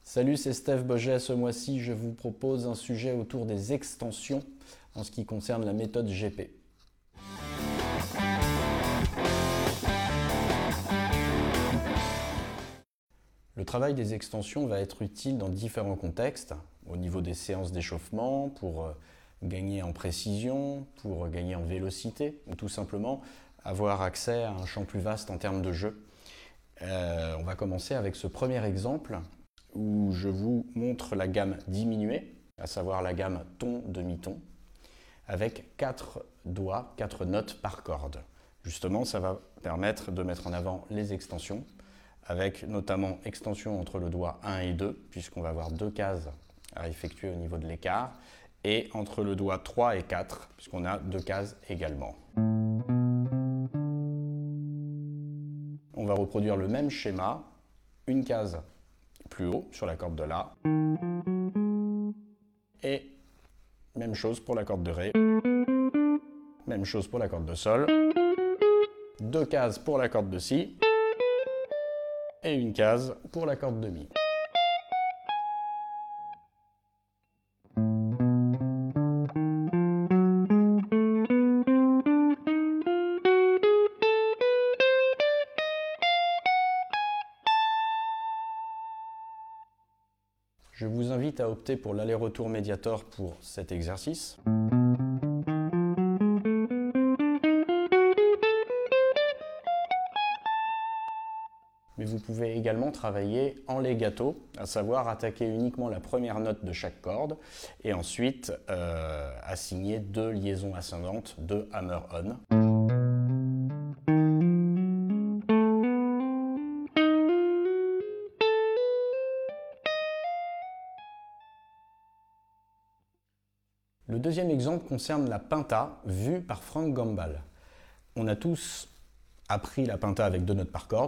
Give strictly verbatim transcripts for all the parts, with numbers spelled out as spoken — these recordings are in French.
Salut, c'est Steph Boget. Ce mois-ci, je vous propose un sujet autour des extensions en ce qui concerne la méthode G P. Le travail des extensions va être utile dans différents contextes, au niveau des séances d'échauffement, pour gagner en précision, pour gagner en vélocité, ou tout simplement avoir accès à un champ plus vaste en termes de jeu. Euh, on va commencer avec ce premier exemple où je vous montre la gamme diminuée, à savoir la gamme ton-demi-ton, avec quatre doigts, quatre notes par corde. Justement, ça va permettre de mettre en avant les extensions, avec notamment extension entre le doigt un et deux, puisqu'on va avoir deux cases à effectuer au niveau de l'écart, et entre le doigt trois et quatre, puisqu'on a deux cases également. On va reproduire le même schéma, une case plus haut sur la corde de La, et même chose pour la corde de Ré, même chose pour la corde de Sol, deux cases pour la corde de Si, et une case pour la corde de Mi. Je vous invite à opter pour l'aller-retour médiator pour cet exercice. Mais vous pouvez également travailler en legato, à savoir attaquer uniquement la première note de chaque corde et ensuite euh, assigner deux liaisons ascendantes, deux hammer-on. Le deuxième exemple concerne la pinta vue par Frank Gambale. On a tous appris la pinta avec deux notes par corde.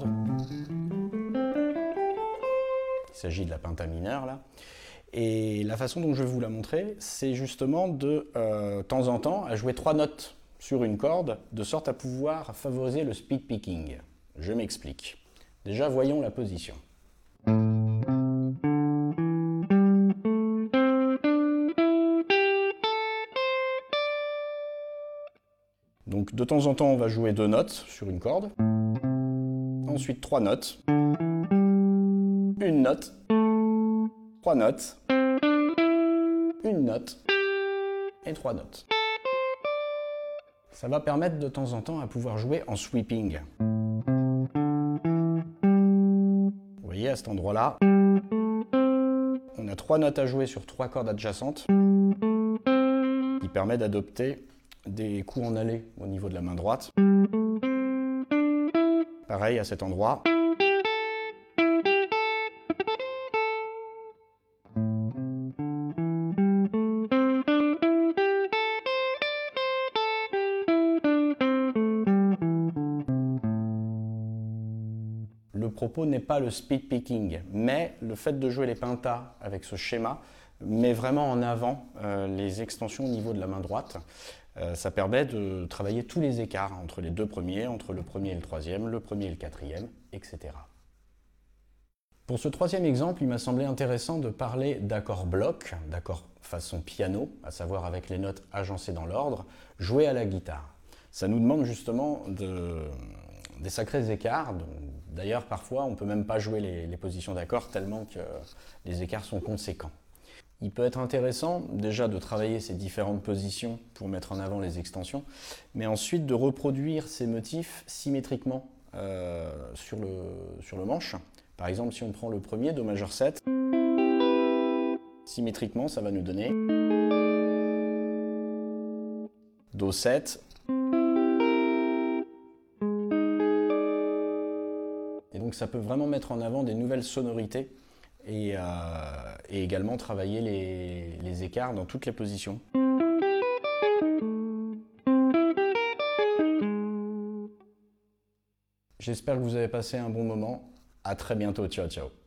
Il s'agit de la pinta mineure là. Et la façon dont je vais vous la montrer, c'est justement de euh, temps en temps à jouer trois notes sur une corde, de sorte à pouvoir favoriser le speed picking. Je m'explique. Déjà, voyons la position. Donc de temps en temps, on va jouer deux notes sur une corde, ensuite trois notes, une note, trois notes, une note et trois notes. Ça va permettre de temps en temps à pouvoir jouer en sweeping. Vous voyez, à cet endroit-là, on a trois notes à jouer sur trois cordes adjacentes, qui permet d'adopter des coups en allée au niveau de la main droite. Pareil à cet endroit. Le propos n'est pas le speed picking, mais le fait de jouer les pintas avec ce schéma met vraiment en avant euh, les extensions au niveau de la main droite. Euh, ça permet de travailler tous les écarts entre les deux premiers, entre le premier et le troisième, le premier et le quatrième, et cetera. Pour ce troisième exemple, il m'a semblé intéressant de parler d'accords blocs, d'accords façon piano, à savoir avec les notes agencées dans l'ordre, joués à la guitare. Ça nous demande justement de, des sacrés écarts. D'ailleurs, parfois, on ne peut même pas jouer les, les positions d'accords tellement que les écarts sont conséquents. Il peut être intéressant déjà de travailler ces différentes positions pour mettre en avant les extensions, mais ensuite de reproduire ces motifs symétriquement euh, sur, le, sur le manche. Par exemple, si on prend le premier, Do majeur sept, symétriquement, ça va nous donner Do sept, et donc ça peut vraiment mettre en avant des nouvelles sonorités et, euh, et également travailler les, les écarts dans toutes les positions. J'espère que vous avez passé un bon moment. À très bientôt. Ciao, ciao.